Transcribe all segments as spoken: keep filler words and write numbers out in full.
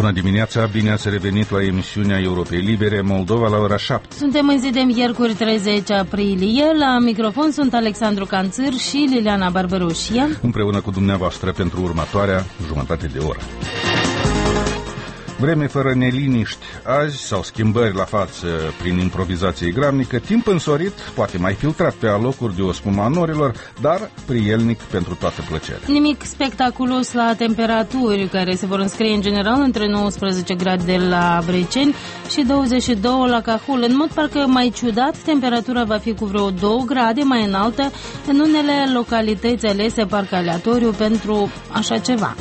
Bună dimineața, bine ați revenit la emisiunea Europei Libere, Moldova, la ora șapte. Suntem în zi de miercuri treizeci aprilie, la microfon sunt Alexandru Canțâr și Liliana Barbaroșia. Împreună cu dumneavoastră pentru următoarea jumătate de oră. Vreme fără neliniști azi sau schimbări la față prin improvizație gramnică, timp însorit, poate mai filtrat pe alocuri de ospuma norilor, dar prielnic pentru toată plăcerea. Nimic spectaculos la temperaturi, care se vor înscrie în general între nouăsprezece grade la Breceni și douăzeci și doi la Cahul. În mod parcă mai ciudat, temperatura va fi cu vreo două grade mai înaltă în unele localități alese parcă aleatoriu pentru așa ceva.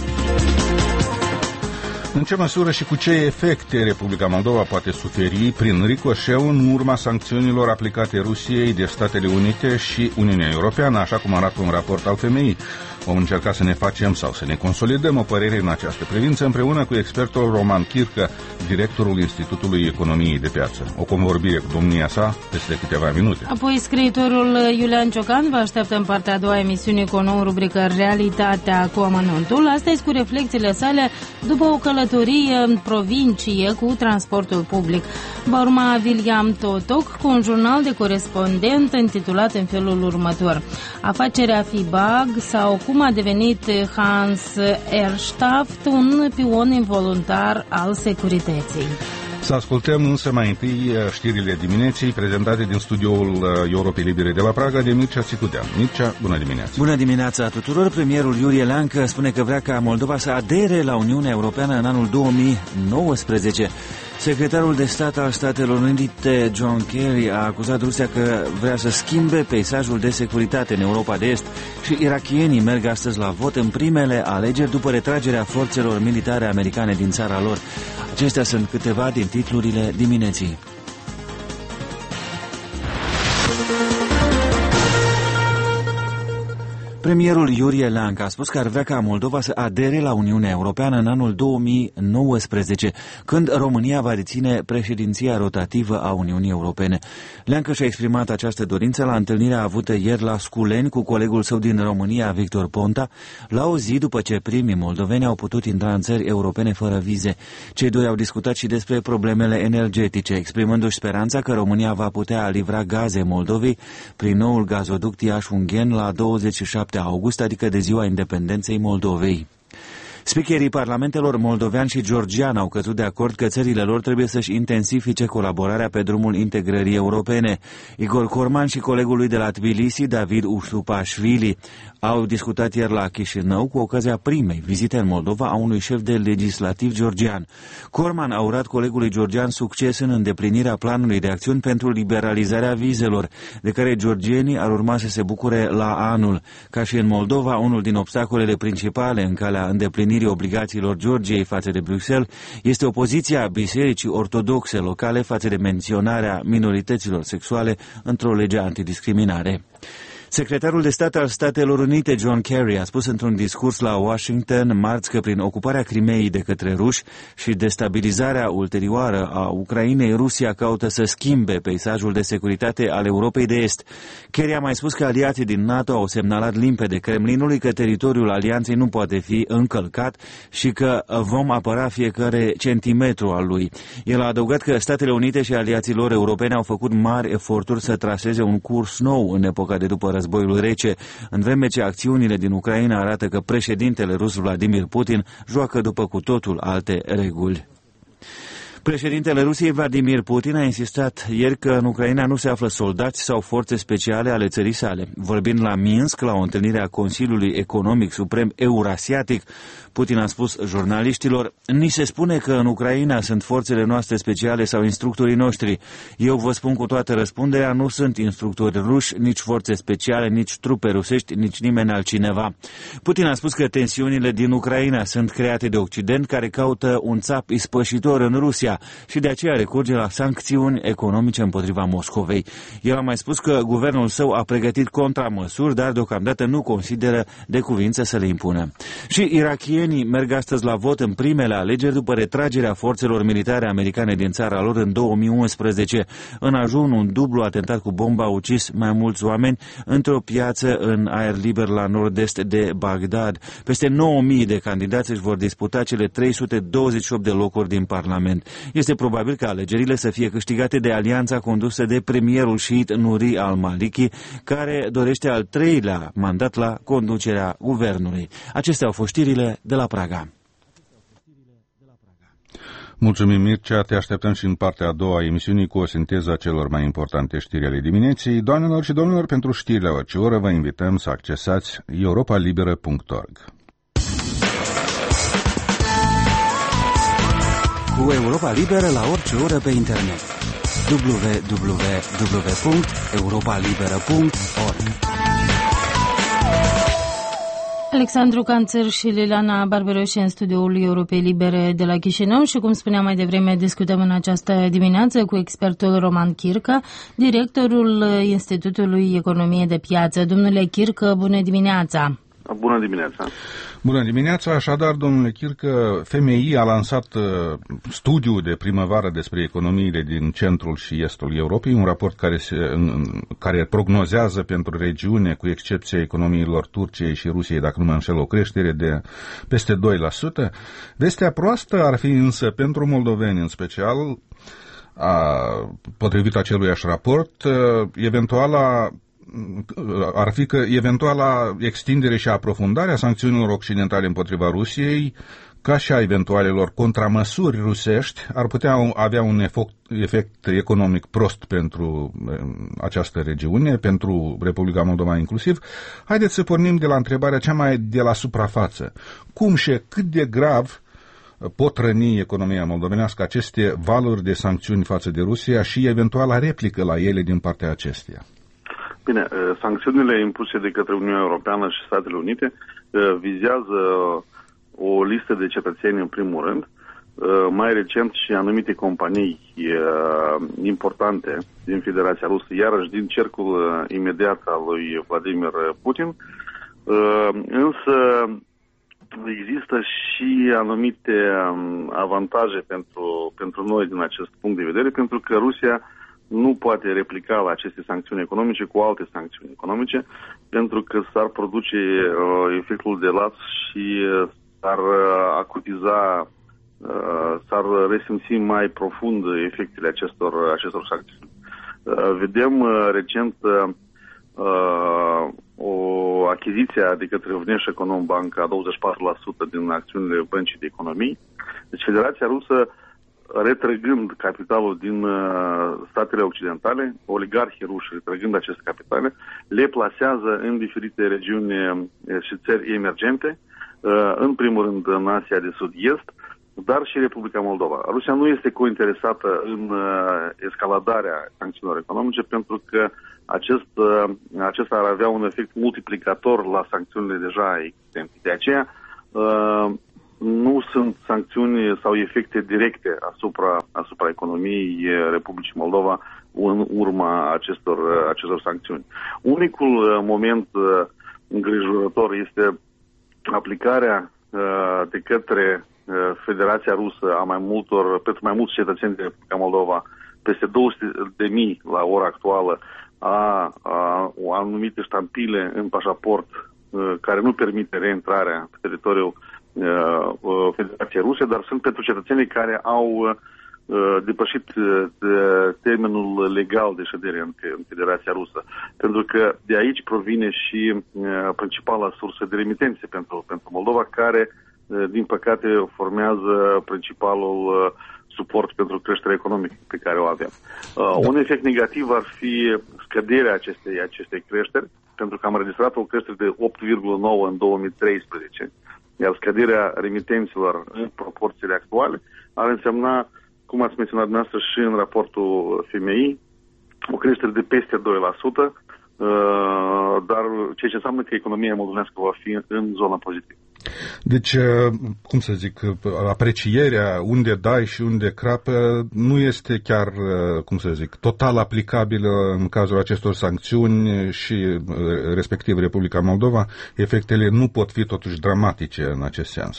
În ce măsură și cu ce efecte Republica Moldova poate suferi prin ricoșeu în urma sancțiunilor aplicate Rusiei de Statele Unite și Uniunea Europeană, așa cum arată un raport al F M I? Vom încerca să ne facem sau să ne consolidăm o părere în această privință împreună cu expertul Roman Chircă, directorul Institutului Economiei de Piață. O convorbire cu domnia sa peste câteva minute. Apoi scriitorul Iulian Ciocan vă așteaptă în partea a doua emisiunii cu o nouă rubrică Realitatea cu amănuntul. Astăzi cu reflexiile sale după o călătorie în provincie cu transportul public. Va urma William Totoc cu un jurnal de corespondent intitulat în felul următor: Afacerea Fibag sau cum a devenit Hans Erstaft un pion involuntar al securității. Să ascultăm însă mai întâi știrile dimineții prezentate din studioul Europei Libere de la Praga de Mircea Țicudean. Mircea, bună dimineața! Bună dimineața tuturor! Premierul Iurie Leancă spune că vrea ca Moldova să adere la Uniunea Europeană în anul două mii nouăsprezece. Secretarul de stat al Statelor Unite, John Kerry, a acuzat Rusia că vrea să schimbe peisajul de securitate în Europa de Est și irakienii merg astăzi la vot în primele alegeri după retragerea forțelor militare americane din țara lor. Acestea sunt câteva din titlurile dimineții. Premierul Iurie Leancă a spus că ar vrea ca Moldova să adere la Uniunea Europeană în anul două mii nouăsprezece, când România va deține președinția rotativă a Uniunii Europene. Leancă și-a exprimat această dorință la întâlnirea avută ieri la Sculeni cu colegul său din România, Victor Ponta, la o zi după ce primii moldoveni au putut intra în țări europene fără vize. Cei doi au discutat și despre problemele energetice, exprimându-și speranța că România va putea livra gaze Moldovei prin noul gazoduct Iași-Ungheni la douăzeci și șapte august, adică de ziua independenței Moldovei. Speakerii parlamentelor moldovean și georgian au căzut de acord că țările lor trebuie să-și intensifice colaborarea pe drumul integrării europene. Igor Corman și colegul lui de la Tbilisi, David Ușupașvili, au discutat ieri la Chișinău cu ocazia primei vizite în Moldova a unui șef de legislativ georgian. Corman a urat colegului georgian succes în îndeplinirea planului de acțiuni pentru liberalizarea vizelor, de care georgienii ar urma să se bucure la anul. Ca și în Moldova, unul din obstacolele principale în calea îndeplinirii obligațiilor Georgiei față de Bruxelles este opoziția Bisericii Ortodoxe locale față de menționarea minorităților sexuale într-o lege antidiscriminare. Secretarul de stat al Statelor Unite, John Kerry, a spus într-un discurs la Washington marți că prin ocuparea Crimeei de către ruși și destabilizarea ulterioară a Ucrainei, Rusia caută să schimbe peisajul de securitate al Europei de Est. Kerry a mai spus că aliații din NATO au semnalat limpede Kremlinului că teritoriul alianței nu poate fi încălcat și că vom apăra fiecare centimetru al lui. El a adăugat că Statele Unite și aliații lor europeni au făcut mari eforturi să traseze un curs nou în epoca de după războiul rece, în vreme ce acțiunile din Ucraina arată că președintele rus Vladimir Putin joacă după cu totul alte reguli. Președintele Rusiei Vladimir Putin a insistat ieri că în Ucraina nu se află soldați sau forțe speciale ale țării sale. Vorbind la Minsk, la o întâlnire a Consiliului Economic Suprem Eurasiatic, Putin a spus jurnaliștilor: ni se spune că în Ucraina sunt forțele noastre speciale sau instructorii noștri. Eu vă spun cu toată răspunderea, nu sunt instructori ruși, nici forțe speciale, nici trupe rusești, nici nimeni altcineva. Putin a spus că tensiunile din Ucraina sunt create de Occident, care caută un țap ispășitor în Rusia. Rusia și de aceea recurge la sancțiuni economice împotriva Moscovei. El a mai spus că guvernul său a pregătit contramăsuri, dar deocamdată nu consideră de cuvință să le impună. Și irakienii merg astăzi la vot în primele alegeri după retragerea forțelor militare americane din țara lor în două mii unsprezece. În ajun, un dublu atentat cu bomba a ucis mai mulți oameni într-o piață în aer liber la nord-est de Bagdad. Peste nouă mii de candidați își vor disputa cele trei sute douăzeci și opt de locuri din Parlament. Este probabil ca alegerile să fie câștigate de alianța condusă de premierul șiit Nuri al-Maliki, care dorește al treilea mandat la conducerea guvernului. Acestea au fost știrile de la Praga. Mulțumim, Mircea, te așteptăm și în partea a doua a emisiunii cu o sinteză a celor mai importante știri ale dimineții. Doamnelor și domnilor, pentru știrile la orice oră vă invităm să accesați europa liberă punct org. Cu Europa Liberă la orice oră pe internet. w w w punct europa liberă punct org. Alexandru Canțăr și Liliana Barberoșe în studioul Europei Libere de la Chișinău și, cum spuneam mai devreme, discutăm în această dimineață cu expertul Roman Chircă, directorul Institutului Economie de Piață. Domnule Chircă, bună dimineața! Bună dimineața! Bună dimineața! Așadar, domnule Chircă, F M I a lansat uh, studiul de primăvară despre economiile din centrul și estul Europei, un raport care, se, în, care prognozează pentru regiune, cu excepția economiilor Turciei și Rusiei, dacă nu mă înșel, o creștere de peste doi la sută. Vestea proastă ar fi însă pentru moldoveni în special, a, potrivit aceluiași raport, uh, eventuala ar fi că eventuala extindere și aprofundare a sancțiunilor occidentale împotriva Rusiei, ca și a eventualelor contramăsuri rusești, ar putea avea un efect, efect economic prost pentru această regiune, pentru Republica Moldova inclusiv. Haideți să pornim de la întrebarea cea mai de la suprafață. Cum și cât de grav pot răni economia moldovenească aceste valuri de sancțiuni față de Rusia și eventuala replică la ele din partea acesteia? Bine, sancțiunile impuse de către Uniunea Europeană și Statele Unite vizează o listă de cetățeni în primul rând, mai recent și anumite companii importante din Federația Rusă, iarăși din cercul imediat al lui Vladimir Putin, însă există și anumite avantaje pentru, pentru noi din acest punct de vedere, pentru că Rusia nu poate replica la aceste sancțiuni economice cu alte sancțiuni economice, pentru că s-ar produce uh, efectul de laț și uh, s-ar uh, acutiza, uh, s-ar resimți mai profund efectele acestor, acestor sancțiuni. Uh, vedem uh, recent uh, o achiziție de către Vnesh Econombank a douăzeci și patru la sută din acțiunile Băncii de Economii. Deci Federația Rusă, retrăgând capitalul din uh, statele occidentale, oligarhii ruși retrăgând aceste capitale, le plasează în diferite regiuni și țări emergente, uh, în primul rând în Asia de Sud-Est, dar și Republica Moldova. Rusia nu este cointeresată în uh, escaladarea sancțiunilor economice, pentru că acest, uh, acesta ar avea un efect multiplicator la sancțiunile deja existente. De aceea, uh, nu sunt sancțiuni sau efecte directe asupra, asupra economiei Republicii Moldova în urma acestor, acestor sancțiuni. Unicul moment îngrijorător este aplicarea de către Federația Rusă a mai multor, pentru mai mulți cetățeni de Republica Moldova, peste două sute de mii la ora actuală, a, a o anumite ștampile în pașaport care nu permite reîntrarea pe teritoriul Federației Ruse, dar sunt pentru cetățenii care au uh, depășit uh, termenul legal de ședere în, în Federația Rusă. Pentru că de aici provine și uh, principala sursă de remitențe pentru, pentru Moldova, care, uh, din păcate, formează principalul uh, suport pentru creșterea economică pe care o avem. Uh, un efect negativ ar fi scăderea acestei, acestei creșteri, pentru că am înregistrat o creștere de opt virgulă nouă în două mii treisprezece. Iar scăderea remitențelor în proporțiile actuale ar însemna, cum ați menționat dumneavoastră și în raportul F M I, o creștere de peste doi la sută, dar ceea ce înseamnă că economia moldovenească va fi în zona pozitivă. Deci, cum să zic, aprecierea unde dai și unde crapă nu este chiar, cum să zic, total aplicabilă în cazul acestor sancțiuni și respectiv Republica Moldova. Efectele nu pot fi totuși dramatice în acest sens.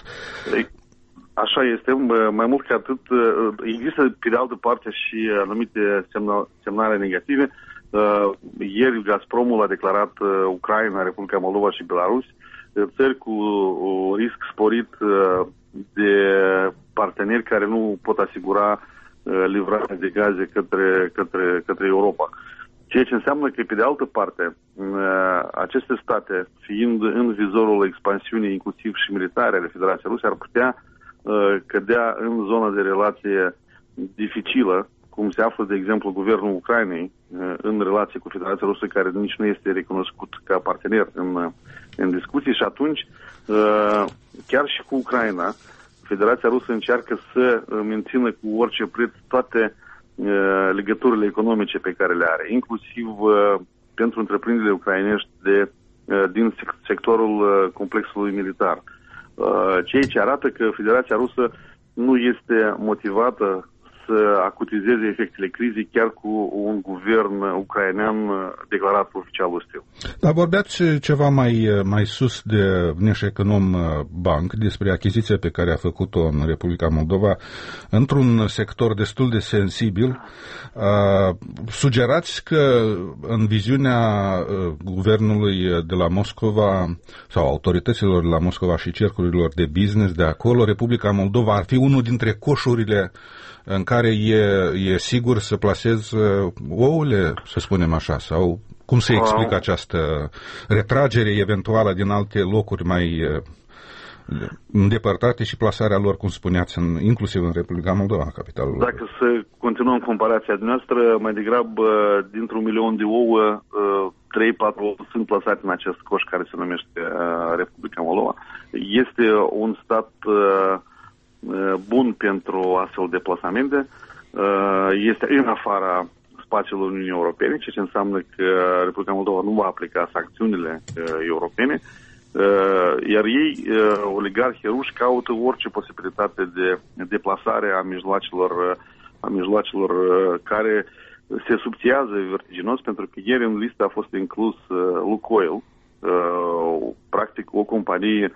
Așa este, mai mult ca atât, există pe de altă parte și anumite semna, semnale negative. Ieri Gazpromul a declarat Ucraina, Republica Moldova și Belarus țări cu risc sporit de parteneri care nu pot asigura livrarea de gaze către, către, către Europa. Ceea ce înseamnă că, pe de altă parte, aceste state, fiind în vizorul expansiunii inclusiv și militare ale Federației Ruse, ar putea cădea în zona de relație dificilă, cum se află, de exemplu, guvernul Ucrainei în relație cu Federația Rusă, care nici nu este recunoscut ca partener în, în discuții, și atunci, chiar și cu Ucraina, Federația Rusă încearcă să mențină cu orice preț toate legăturile economice pe care le are, inclusiv pentru întreprinderile ucrainești de, din sectorul complexului militar. Ceea ce arată că Federația Rusă nu este motivată să acutizeze efectele crizei chiar cu un guvern ucrainean declarat oficial ostil. Dar vorbeați ceva mai, mai sus de Vneșeconom Bank, despre achiziția pe care a făcut-o în Republica Moldova într-un sector destul de sensibil. Uh, sugerați că în viziunea uh, guvernului de la Moscova sau autorităților de la Moscova și cercurilor de business de acolo, Republica Moldova ar fi unul dintre coșurile în care e, e sigur să plasez ouăle, să spunem așa, sau cum se explică această retragere eventuală din alte locuri mai îndepărtate și plasarea lor, cum spuneați, în, inclusiv în Republica Moldova, capitalul. Dacă să continuăm comparația noastră, mai degrabă, dintr-un milion de ouă, trei patru ouă sunt plasate în acest coș care se numește Republica Moldova. Este un stat bun pentru astfel de plasamente, este în afara spațiului Uniunii Europene, ceea ce înseamnă că Republica Moldova nu va aplica sancțiunile europene, iar ei, oligarhii ruși, caută orice posibilitate de deplasare a mijloacelor, a mijloacelor care se subțiază vertiginos, pentru că ieri în listă a fost inclus Lukoil, practic o companie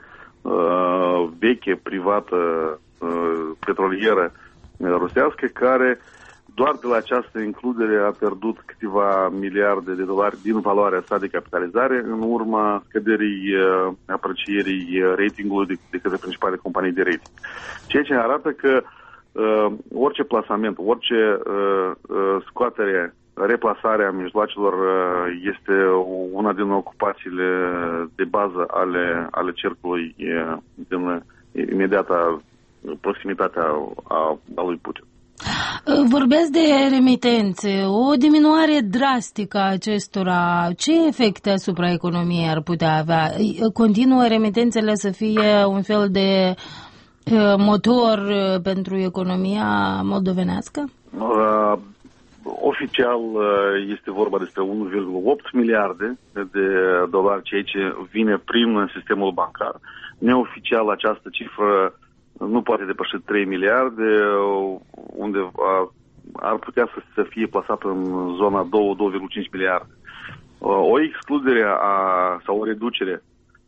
veche, privată, petrolieră rusească, care doar de la această includere a pierdut câteva miliarde de dolari din valoarea sa de capitalizare în urma scăderii aprecierii ratingului de, de către principale companii de rating. Ceea ce arată că uh, orice plasament, orice uh, uh, scoatere, replasare a mijloacelor uh, este una din ocupațiile de bază ale, ale cercului uh, din imediata proximitatea a, a lui Putin. Vorbeați de remitențe, o diminuare drastică a acestora, ce efecte asupra economiei ar putea avea? Continuă remitențele să fie un fel de motor pentru economia moldovenească? Uh, oficial este vorba despre unu virgulă opt miliarde de dolari, ceea ce vine prin sistemul bancar. Neoficial această cifră nu poate depăși trei miliarde, unde ar putea să, să fie plasată în zona doi virgulă cinci miliarde. O excludere a, sau o reducere,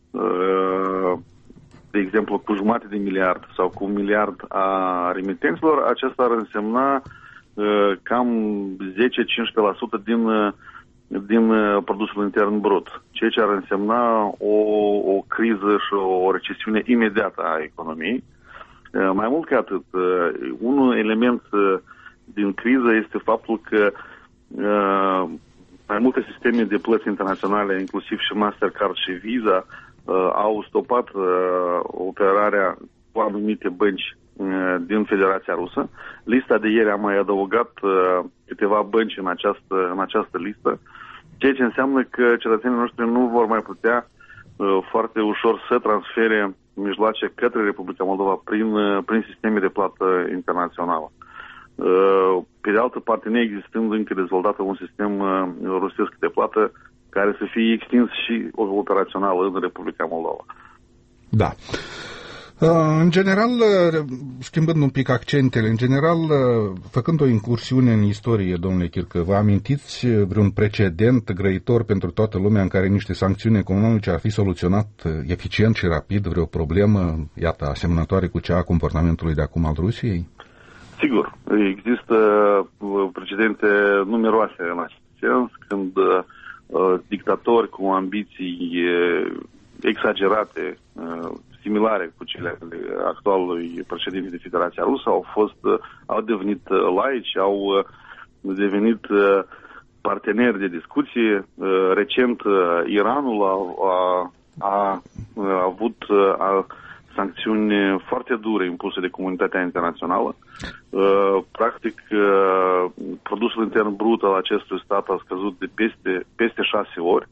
de exemplu, cu jumătate de miliard sau cu un miliard a remitenților, acesta ar însemna cam zece la cincisprezece la sută din, din produsul intern brut, ceea ce ar însemna o, o criză și o recesiune imediată a economiei. Mai mult ca atât, un element din criză este faptul că mai multe sisteme de plăți internaționale, inclusiv și Mastercard și Visa, au stopat operarea cu anumite bănci din Federația Rusă. Lista de ieri a mai adăugat câteva bănci în această, în această listă, ceea ce înseamnă că cetățenii noștri nu vor mai putea foarte ușor să transfere mijloace către Republica Moldova prin, prin sisteme de plată internațională. Pe de altă parte, neexistând încă dezvoltat un sistem rusesc de plată care să fie extins și operațional în Republica Moldova. Da. În general, schimbând un pic accentele, în general, făcând o incursiune în istorie, domnule Chircă, vă amintiți vreun precedent grăitor pentru toată lumea în care niște sancțiuni economice ar fi soluționat eficient și rapid vreo problemă, iată, asemănătoare cu cea a comportamentului de acum al Rusiei? Sigur, există precedente numeroase în acest sens, când uh, dictatori cu ambiții exagerate, uh, similare cu cele actualului președinte de Federația Rusă, au fost, au devenit laici, au devenit parteneri de discuție. Recent, Iranul a, a, a, a avut a, sancțiuni foarte dure impuse de comunitatea internațională. Practic, produsul intern brut al acestui stat a scăzut de peste, peste șase ori.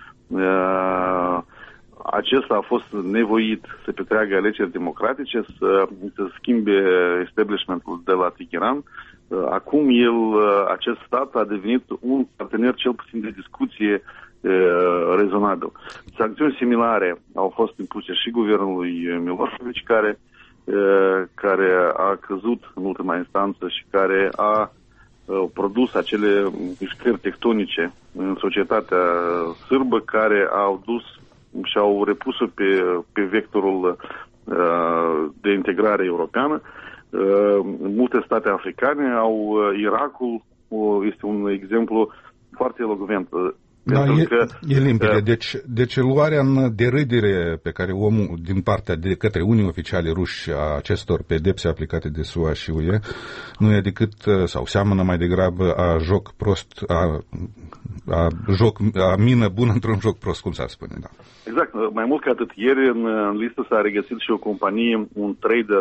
Acesta a fost nevoit să petreagă alegeri democratice, să, să schimbe establishmentul de la Teheran. Acum el, acest stat a devenit un partener cel puțin de discuție rezonabil. Sancțiuni similare au fost impuse și guvernului Milošević, care, care a căzut în ultima instanță și care a produs acele mișcări tectonice în societatea sârbă care au dus și au repus-o pe, pe vectorul uh, de integrare europeană. Uh, multe state africane au, uh, Irakul uh, este un exemplu foarte elocvent. Da, e, că, e limpede. Deci, deci luarea în derâdere pe care omul, din partea de către unii oficiali ruși a acestor pedepse aplicate de S U A și U E nu e decât, sau seamănă mai degrabă a joc prost, a, a, joc, a mină bună într-un joc prost, cum s-ar spune. Da. Exact. Mai mult ca atât, ieri în, în listă s-a regăsit și o companie, un trader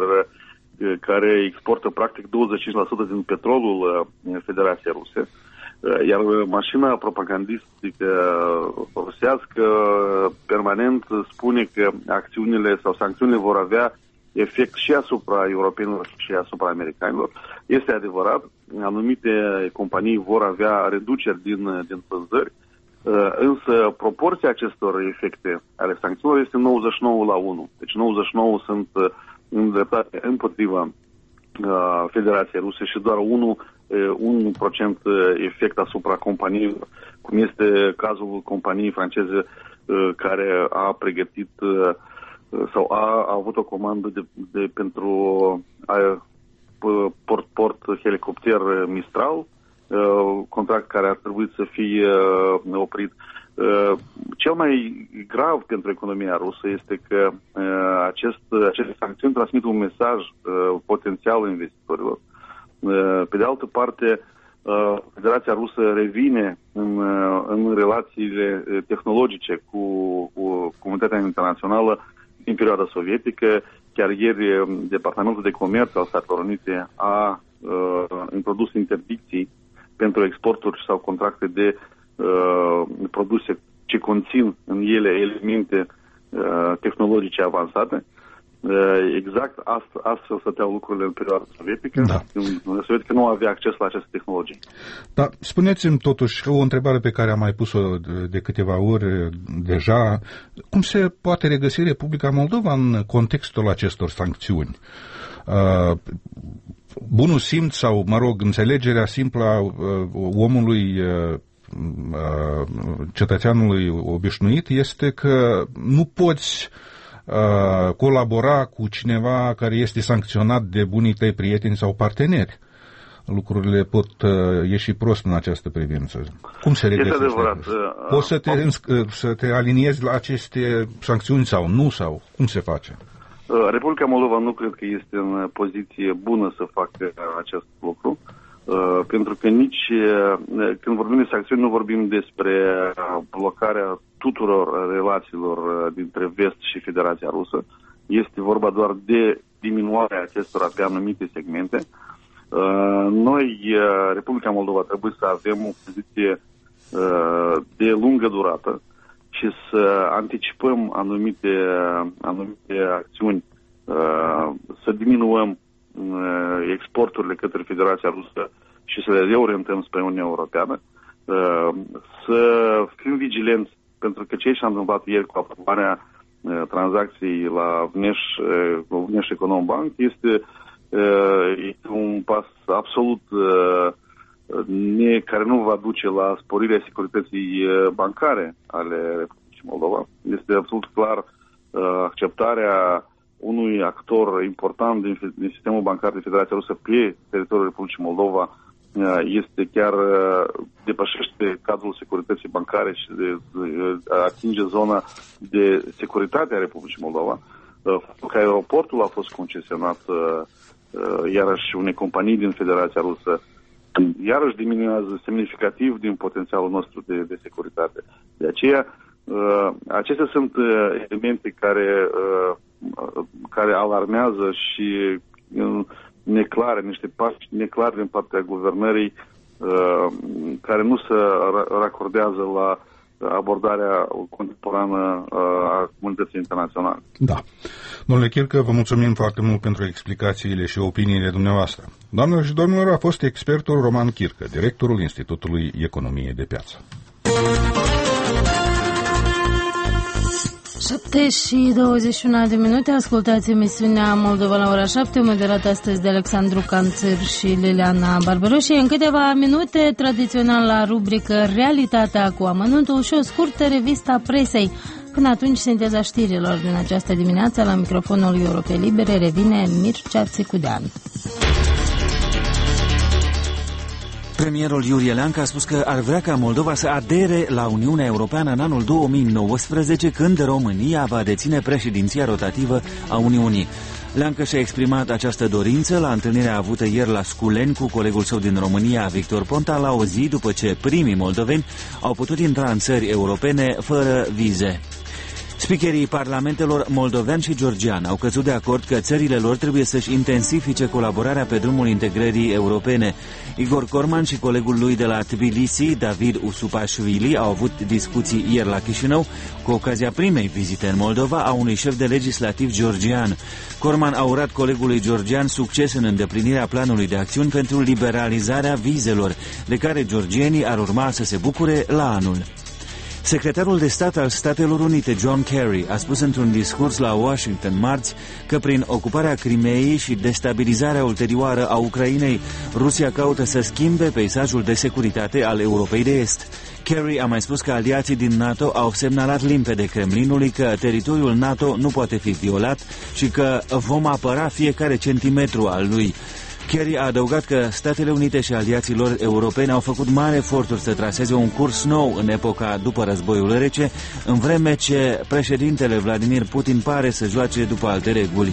care exportă practic douăzeci și cinci la sută din petrolul Federației Ruse. Iar mașina propagandistică rusească permanent spune că acțiunile sau sancțiunile vor avea efect și asupra europenilor și asupra americanilor. Este adevărat, anumite companii vor avea reduceri din, din vânzări, însă proporția acestor efecte ale sancțiunilor este nouăzeci și nouă la unu. Deci nouăzeci și nouă sunt îndreptate împotriva Federației Ruse și doar unu un procent efect asupra companiilor, cum este cazul companiei franceze care a pregătit sau a, a avut o comandă de, de pentru a, port, port helicopter Mistral, contract care ar trebui să fie oprit. Cel mai grav pentru economia rusă este că acest, aceste sancțiuni transmit un mesaj potențial investitorilor. Pe de altă parte, Federația Rusă revine în, în relațiile tehnologice cu, cu comunitatea internațională din perioada sovietică. Chiar ieri, Departamentul de Comerț al Statelor Unite a uh, introdus interdicții pentru exporturi sau contracte de uh, produse ce conțin în ele elemente uh, tehnologice avansate. Exact astfel stăteau lucrurile în perioada sovietică. Da. În sovietică nu avea acces la aceste tehnologii. Da, spuneți-mi totuși o întrebare pe care am mai pus-o de câteva ori deja. Cum se poate regăsi Republica Moldova în contextul acestor sancțiuni? Uh, bunul simț sau, mă rog, înțelegerea simplă a uh, omului, uh, cetățeanului obișnuit este că nu poți Uh, colabora cu cineva care este sancționat de bunii tăi prieteni sau parteneri. Lucrurile pot uh, ieși prost în această privință. Cum se regăsește? Este adevărat. Uh, Poți să te, uh, să te aliniezi la aceste sancțiuni sau nu? Sau cum se face? Uh, Republica Moldova nu cred că este în poziție bună să facă acest lucru. Uh, pentru că nici uh, când vorbim de sancțiuni nu vorbim despre blocarea tuturor relațiilor uh, dintre Vest și Federația Rusă. Este vorba doar de diminuarea acestora pe anumite segmente. Uh, noi, uh, Republica Moldova, trebuie să avem o poziție uh, de lungă durată și să anticipăm anumite, anumite acțiuni, uh, să diminuăm exporturile către Federația Rusă și să le reorientăm spre Uniunea Europeană, să fim vigilenți, pentru că ce s-a întâmplat ieri cu aprobarea tranzacției la Vneș, Vneș Econom Bank este, este un pas absolut ne, care nu va duce la sporirea securității bancare ale Republicii Moldova. Este absolut clar acceptarea unui actor important din, din sistemul bancar de Federația Rusă pe teritoriul Republicii Moldova este chiar depășește cadrul securității bancare și de, de, atinge zona de securitate a Republicii Moldova. Că aeroportul a fost concesionat iarăși unei companii din Federația Rusă, iarăși diminuează semnificativ din potențialul nostru de, de securitate. De aceea, acestea sunt elemente care, care alarmează și neclare, niște pași neclare din partea guvernării care nu se racordează la abordarea contemporană a comunității internaționale. Da. Domnule Chircă, vă mulțumim foarte mult pentru explicațiile și opiniile dumneavoastră. Doamnelor și domnilor, a fost expertul Roman Chircă, directorul Institutului Economie de Piață. șapte și douăzeci și unu de minute, ascultați emisiunea Moldova la ora șapte, moderată astăzi de Alexandru Canțir și Liliana Barbaroși. În câteva minute, tradițional la rubrică Realitatea cu amănuntul și o scurtă revistă presei. Până atunci, sinteza știrilor din această dimineață, la microfonul Europei Libere, revine Mircea Țicudean. Premierul Iurie Leancă a spus că ar vrea ca Moldova să adere la Uniunea Europeană în anul două mii nouăsprezece, când România va deține președinția rotativă a Uniunii. Leancă și-a exprimat această dorință la întâlnirea avută ieri la Sculeni cu colegul său din România, Victor Ponta, la o zi după ce primii moldoveni au putut intra în țări europene fără vize. Speakerii parlamentelor moldovean și georgian au căzut de acord că țările lor trebuie să-și intensifice colaborarea pe drumul integrării europene. Igor Corman și colegul lui de la Tbilisi, David Usupașvili, au avut discuții ieri la Chișinău cu ocazia primei vizite în Moldova a unui șef de legislativ georgian. Corman a urat colegului georgian succes în îndeplinirea planului de acțiuni pentru liberalizarea vizelor, de care georgienii ar urma să se bucure la anul. Secretarul de stat al Statelor Unite, John Kerry, a spus într-un discurs la Washington marți că prin ocuparea Crimeei și destabilizarea ulterioară a Ucrainei, Rusia caută să schimbe peisajul de securitate al Europei de Est. Kerry a mai spus că aliații din NATO au semnalat limpede Kremlinului că teritoriul NATO nu poate fi violat și că vom apăra fiecare centimetru al lui. Kerry a adăugat că Statele Unite și aliații lor europeni au făcut mari eforturi să traseze un curs nou în epoca după războiul rece, în vreme ce președintele Vladimir Putin pare să joace după alte reguli.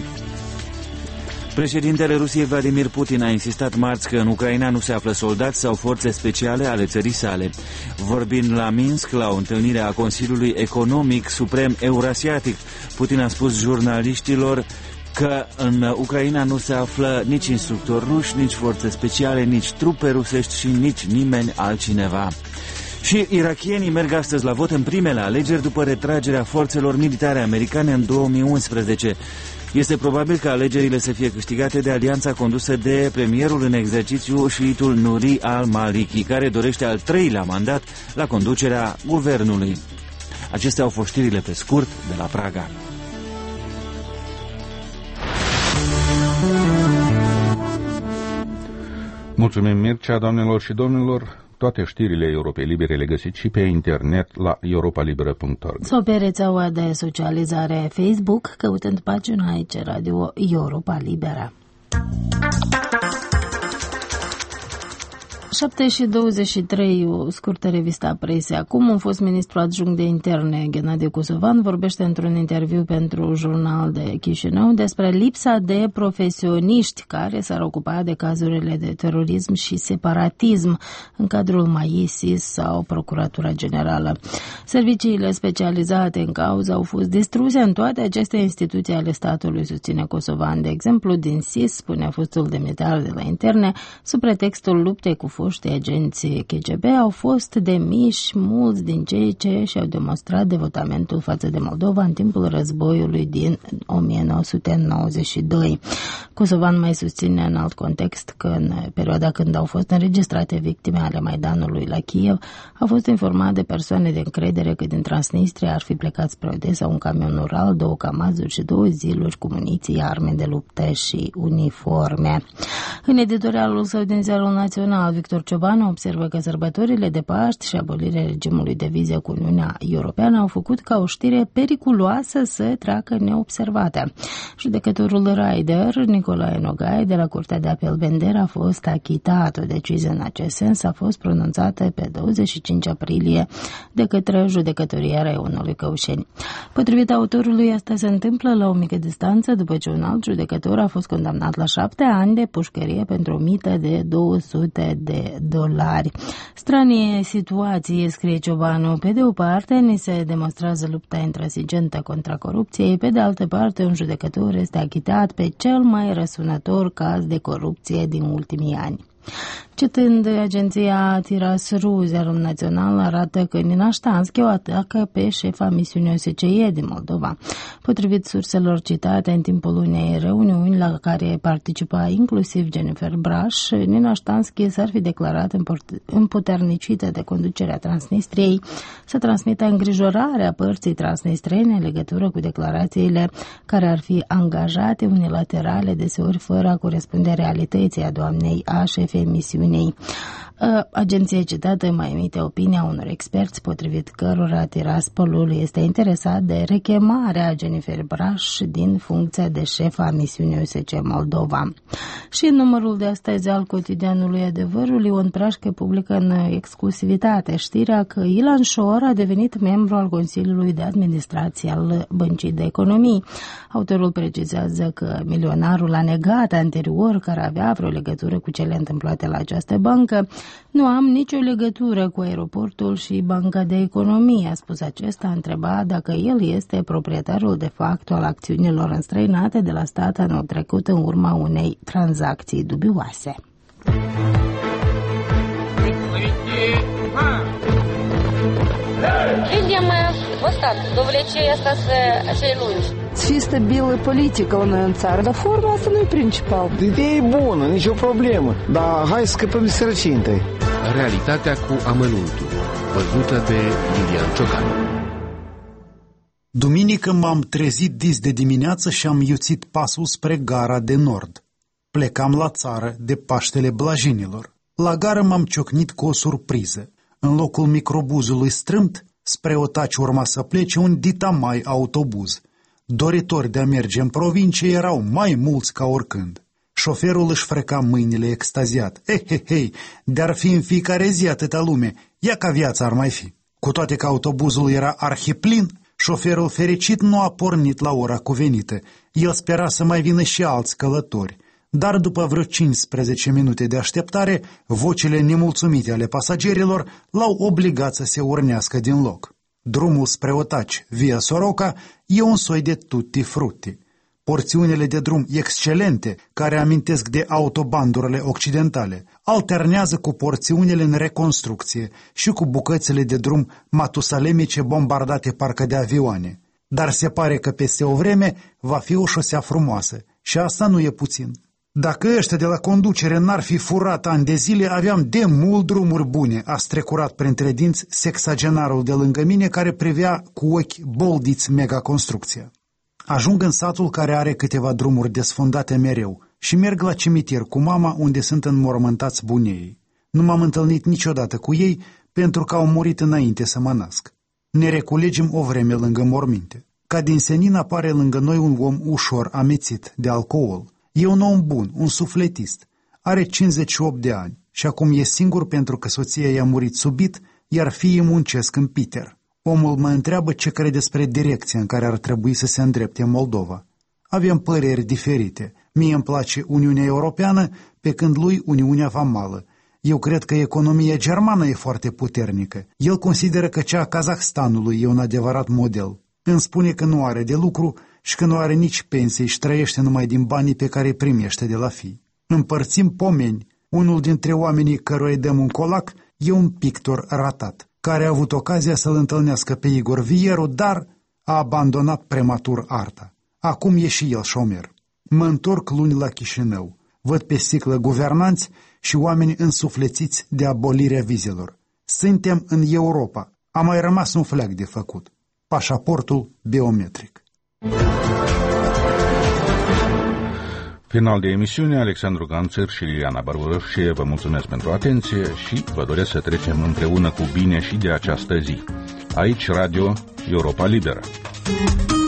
Președintele Rusiei Vladimir Putin a insistat marți că în Ucraina nu se află soldați sau forțe speciale ale țării sale. Vorbind la Minsk, la o întâlnire a Consiliului Economic Suprem Eurasiatic, Putin a spus jurnaliștilor că în Ucraina nu se află nici instructori ruși, nici forțe speciale, nici trupe rusești și nici nimeni altcineva. Și irakienii merg astăzi la vot în primele alegeri după retragerea forțelor militare americane în două mii unsprezece. Este probabil ca alegerile să fie câștigate de alianța condusă de premierul în exercițiu șiitul Nuri al-Maliki, care dorește al treilea mandat la conducerea guvernului. Acestea au fost știrile pe scurt de la Praga. Mulțumim, Mircea, doamnelor și domnilor. Toate știrile Europei Libere le găsiți și pe internet la europa liberă punct org. Sau pe rețeaua de socializare Facebook, căutând pagina aici Radio Europa Liberă. șapte și douăzeci și trei, o scurtă revistă a presei. Acum, un fost ministru adjunct de interne, Ghenadie Cusovan, vorbește într-un interviu pentru Jurnal de Chișinău despre lipsa de profesioniști care s-ar ocupa de cazurile de terorism și separatism în cadrul M A I S I S sau Procuratura Generală. Serviciile specializate în cauză au fost distruse în toate aceste instituții ale statului, susține Cusovan. De exemplu, din S I S, spune fostul demnitar de la interne, sub pretextul luptei cu foștii agenții K G B au fost demiși mulți din cei ce și-au demonstrat devotamentul față de Moldova în timpul războiului din o mie nouă sute nouăzeci și doi. Kosovan mai susține în alt context că în perioada când au fost înregistrate victime ale Maidanului la Kiev, a fost informat de persoane de încredere că din Transnistria ar fi plecat spre Odessa un camion ural, două camazuri și două ziluri cu muniții, arme de luptă și uniforme. În editorialul său din Ziarul Național, Victor Ciobanu observă că sărbătorile de Paști și abolirea regimului de vize cu Uniunea Europeană au făcut ca o știre periculoasă să treacă neobservată. Judecătorul Raider, Nicolae Nogai, de la Curtea de Apel Bender, a fost achitat. O decizie în acest sens a fost pronunțată pe douăzeci și cinci aprilie de către judecătoria raionului Căușeni. Potrivit autorului, asta se întâmplă la o mică distanță după ce un alt judecător a fost condamnat la șapte ani de pușcărie pentru o mită de două sute de dolari. Stranie situație, scrie Ciobanu. Pe de o parte, ni se demonstrează lupta intransigentă contra corupției, pe de altă parte, un judecător este achitat pe cel mai răsunător caz de corupție din ultimii ani. Citând agenția Tiras.ru, Ziarul Național arată că Nina Ștanschi o atacă pe șefa misiunii O S C E din Moldova. Potrivit surselor citate în timpul unei reuniuni la care participa inclusiv Jennifer Braș, Nina Ștanschi s-ar fi declarat împuternicită de conducerea Transnistriei să transmită îngrijorarea părții transnistrene în legătură cu declarațiile care ar fi angajate unilaterale, deseori fără a corespunde realității a doamnei a șefei misiunii. Agenția citată mai emite opinia unor experți potrivit cărora Tiraspolul este interesat de rechemarea Jennifer Braș din funcția de șef a misiunii O S C Moldova. Și în numărul de astăzi al cotidianului Adevărul, Ion Prașcă publică în exclusivitate știrea că Ilan Șor a devenit membru al Consiliului de Administrație al Băncii de Economii. Autorul precizează că milionarul a negat anterior că ar avea vreo legătură cu cele întâmplate la această bancă. Nu am nicio legătură cu aeroportul și Banca de Economie, a spus acesta, a întrebat dacă el este proprietarul de facto al acțiunilor înstrăinate de la stat anul trecut în urma unei tranzacții dubioase. Видимо, вот так, довлечение остаться acei lungi. Fi stabilă politică la noi în țară, dar forma asta nu e principal. Ideea e bună, nicio problemă, dar hai să scăpăm de sărăcie întâi. Realitatea cu amănuntul, văzută de Iulian Ciocan. Duminică m-am trezit dis de dimineață și am iuțit pasul spre gara de nord. Plecam la țară de Paștele Blajinilor. La gară m-am ciocnit cu o surpriză. În locul microbuzului strâmt, spre Otaci urma să plece un ditamai autobuz. Doritori de a merge în provincie erau mai mulți ca oricând. Șoferul își freca mâinile extaziat. He, he, he, de-ar fi în fiecare zi atâta lume, ia ca viața ar mai fi. Cu toate că autobuzul era arhiplin, șoferul fericit nu a pornit la ora cuvenită. El spera să mai vină și alți călători. Dar după vreo cincisprezece minute de așteptare, vocile nemulțumite ale pasagerilor l-au obligat să se urnească din loc. Drumul spre Otaci, via Soroca, e un soi de tutti frutti. Porțiunile de drum excelente, care amintesc de autobandurile occidentale, alternează cu porțiunile în reconstrucție și cu bucățile de drum matusalemice bombardate parcă de avioane. Dar se pare că peste o vreme va fi o șosea frumoasă și asta nu e puțin. Dacă ăștia de la conducere n-ar fi furat ani de zile, aveam de mult drumuri bune, a strecurat printre dinți sexagenarul de lângă mine care privea cu ochi boldiți megaconstrucția. Ajung în satul care are câteva drumuri desfundate mereu și merg la cimitir cu mama unde sunt înmormântați bunei. Nu m-am întâlnit niciodată cu ei pentru că au murit înainte să mă nasc. Ne reculegem o vreme lângă morminte. Ca din senin apare lângă noi un om ușor amețit de alcool. E un om bun, un sufletist. Are cincizeci și opt de ani și acum e singur pentru că soția i-a murit subit, iar fiii muncesc în Peter. Omul mă întreabă ce crede despre direcția în care ar trebui să se îndrepte Moldova. Avem păreri diferite. Mie îmi place Uniunea Europeană, pe când lui Uniunea Vamală. Eu cred că economia germană e foarte puternică. El consideră că cea a Kazahstanului e un adevărat model. Îmi spune că nu are de lucru și că nu are nici pensii și trăiește numai din banii pe care îi primește de la fii. Împărțim pomeni. Unul dintre oamenii căruia îi dăm un colac e un pictor ratat, care a avut ocazia să-l întâlnească pe Igor Vieru, dar a abandonat prematur arta. Acum e și el șomer. Mă întorc luni la Chișinău. Văd pe sticlă guvernanți și oameni însuflețiți de abolirea vizelor. Suntem în Europa. A mai rămas un fleac de făcut. Pașaportul biometric. Final de emisiune, Alexandru Ganțer și Liliana Barbărășe vă mulțumesc pentru atenție și vă doresc să trecem împreună cu bine și de această zi. Aici Radio Europa Liberă.